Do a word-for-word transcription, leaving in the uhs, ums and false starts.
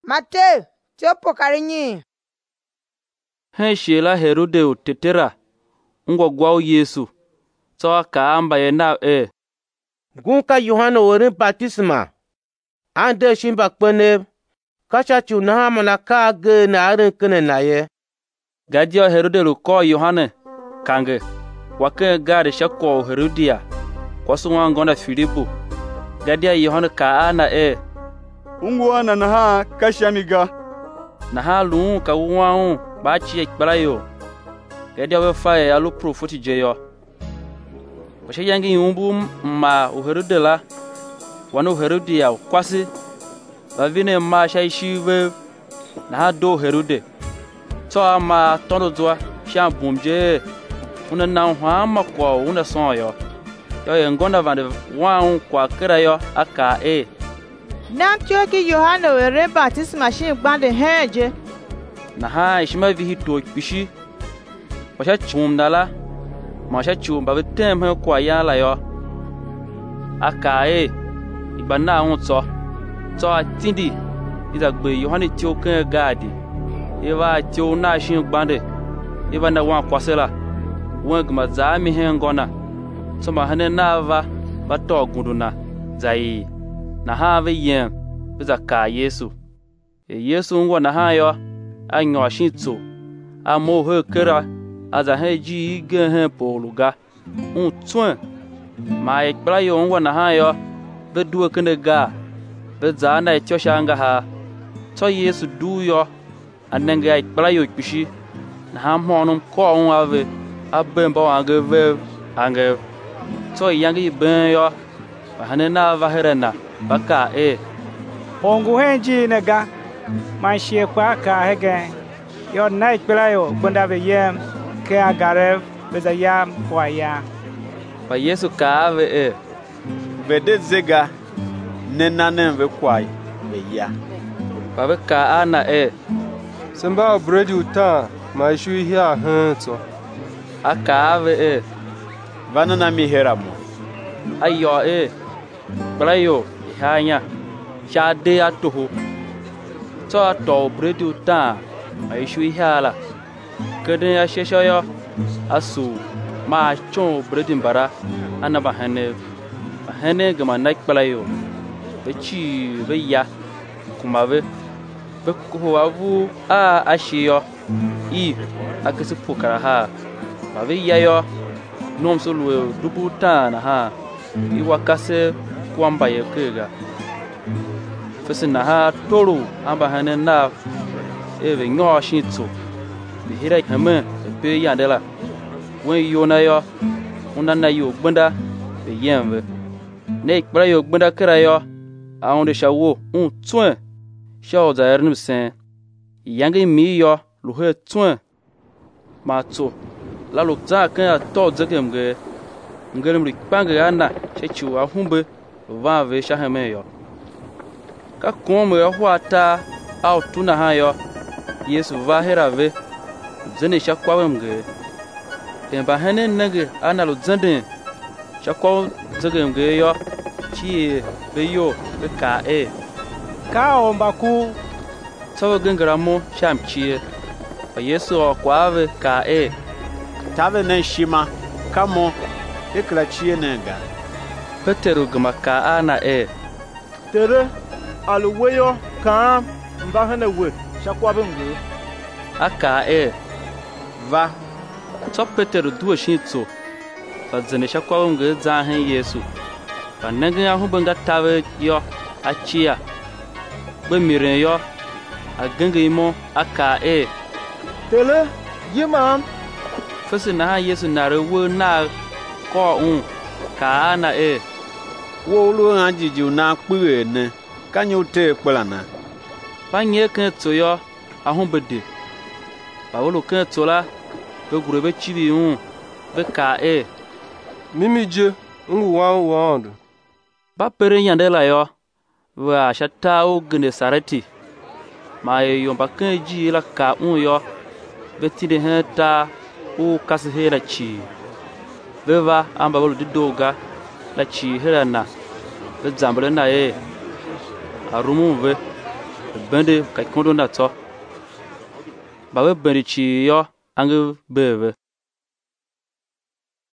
Mate, tiopo karinyi. He shela Herode tetera. Ngwa gwao Yesu. So ka amba yena e. Gunka Yohana worin baptisma. Ande shimba kpene. Kasha chu na hamana ka ge na arin kene na ye. Gadia Herode lu ko Yohana kange. Wake gade shako Herodia. Kwasu wangonda Filipo. Gadia Yohana ka ana e. Ungwa na naha kashamiga. Naha lu ka wau bachi ekbalayo. Gadia we faye alu profoti jeyo. Washe yangi umbu ma u Herode la. Wano Herodia kwasi. Bavine ma shaishive naha do Herode. So ama tondo zwa shan bumje. Una na hwa kwa una son yo. Yo yengonda vande wan kwa kira yo aka e. Nam choki Yohana were baptisma shin gbande heje. Na ha ishima vi hito pishi. Washa chumdala. Masha chumba betem he kwa yala yo. Aka e. Ibana unso. So atindi. Iza gbe Yohana tio ken gadi. Eva tio na shin gbande. Eva na wan kwasela. Weng mazami hengona. Soma hane nava bato gunduna zai na have yem biza ka Yesu e Yesu ngwa na hayo anyo shitso amo he kera aza heji ge he poluga un twen ma ekbla yo ngwa na hayo be duwe kene ga be za na etyoshanga ha to Yesu du yo anenga ekbla yo kpishi na ha monum ko on ave abemba wange ve ange so yangi ben yo hanena vaherena baka e ongu henji nega man shie kwa ka hege yo night pelayo bunda be yem ke agare beza yam kwa ya pa Yesu ka ave e Vede zega nenanen ve kwai be ya pa be ka ana e Samba bredi uta ma shu hia hanto aka ave e vanana mi heramo ayo e brayo hanya shade atoho to to bredi uta ma shu hiala kede ya sheshoyo asu ma chon bredi mbara anaba hane hane gama nak brayo be chi be ya kuma be be ko avu a ashiyo i akasi pukara ha ba be ya yo nom so lu dubu tana ha i wakase kwamba ye kega fesina ha toro amba hanen na eve nyo shitso bi hira hame be yandela wen yo na yo unana yo gbanda be yemve ne ikbra yo gbanda kra yo aonde shawo un twen shaw za ernum sen yangi mi yo lu he twen ma to la lo za kan to zegem ge ngelem ri panga ana chechu ahumbe va ve shahame yo ka komo yo hwata au tuna hayo Yesu va herave zene shakwawem ge emba hanen nage ana lo zende shakwaw zegem ge yo chi be yo be ka e ka omba ku sawo gengramo shamchi pa Yesu kwave ka e tave nen shima kamo ekla chie nenga Petero gama ka ana e Tere aluweyo ka mbahana we shakwabe ngu aka e va so Petero duo shitso pa zene shakwabe ngu za hen Yesu pa nanga ya hubanga tave yo achia be mire yo aganga imo aka e Tele yimam fese na Yesu na rewo na ko un ka ana e wo lu anjiju na kpure ne kanyo te kplana panye kan to yo ahunbede ba wo kan to la be gure be chibi un be ka e mimije ngu wan wan ba pere yandela yo wa shata o gene sarati ma yo ba kan ji la ka un yo be tide heta o kasi hela chi beva amba bolu didoga la chi hela na be zambale na e arumuve bende ka kondo na to ba we bende chi yo ange bebe